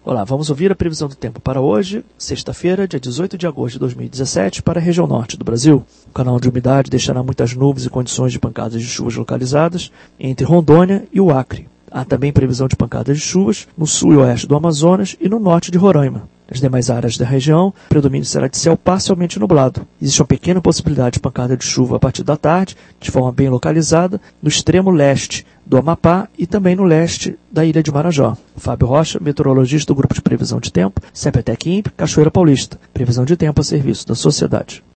Olá, vamos ouvir a previsão do tempo para hoje, sexta-feira, dia 18 de agosto de 2017, para a região norte do Brasil. O canal de umidade deixará muitas nuvens e condições de pancadas de chuvas localizadas entre Rondônia e o Acre. Há também previsão de pancadas de chuvas no sul e oeste do Amazonas e no norte de Roraima. Nas demais áreas da região, o predomínio será de céu parcialmente nublado. Existe uma pequena possibilidade de pancada de chuva a partir da tarde, de forma bem localizada, no extremo leste do Amapá e também no leste da ilha de Marajó. Fábio Rocha, meteorologista do Grupo de Previsão de Tempo, Sempre Até Quimp, Cachoeira Paulista. Previsão de tempo a serviço da sociedade.